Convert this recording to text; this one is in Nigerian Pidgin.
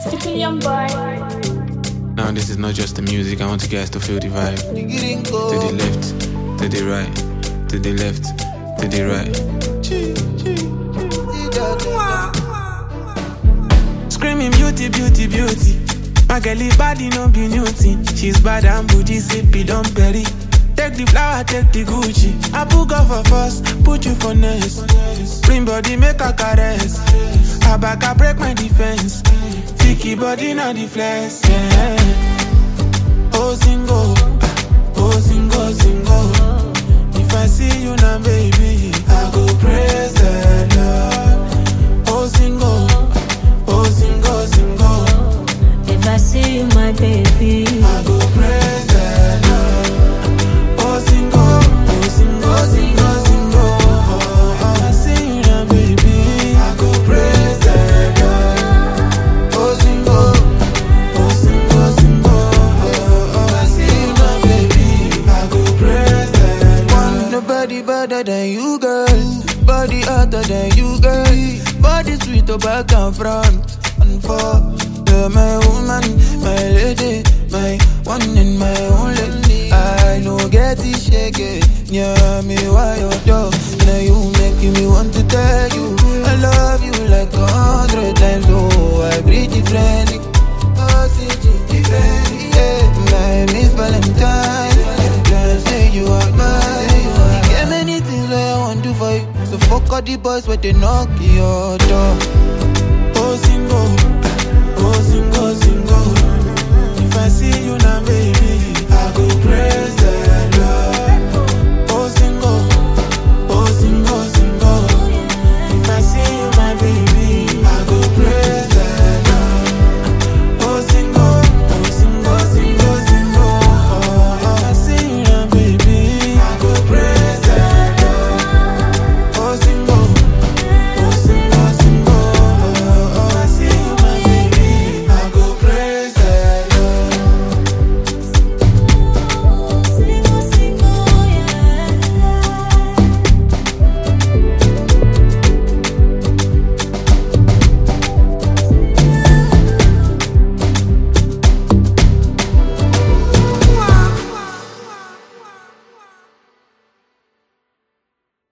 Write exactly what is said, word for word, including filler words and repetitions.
William Boy. Now this is not just the music, I want you guys to feel the vibe. To the left, to the right, to the left, to the right. Screaming beauty, beauty, beauty. My girlie body no be new thing. She's bad and bougie, sippy, don't berry. Take the flower, take the Gucci. I book her for first, put you for next. Bring body, make a caress. I back, I break my defense. Tiki body, not the flex. Yeah. Oh, single, oh, single, single. If I see you now, baby, I go praise the Lord. Oh, single, oh, single, single. If I see you, my baby, I go praise the Lord. Oh, single, oh, single, single, single. If I see you now, baby, I go praise the Lord. Oh, single, oh, single, single. If I see you now, baby, I go praise the Lord. Want nobody better than you, girl. Body hotter than you, girl. Body sweet to back and front and for. You're my woman, my lady, my one and my only. I know get it shaky. Yeah, me why you do? Now you making me want to tell you I love you like a hundred times. Oh, I breathe differently. Oh, see differently. Yeah, my Miss Valentine. Can't say you are mine. You get many things I want to do for you. So fuck all the boys where they knock you out.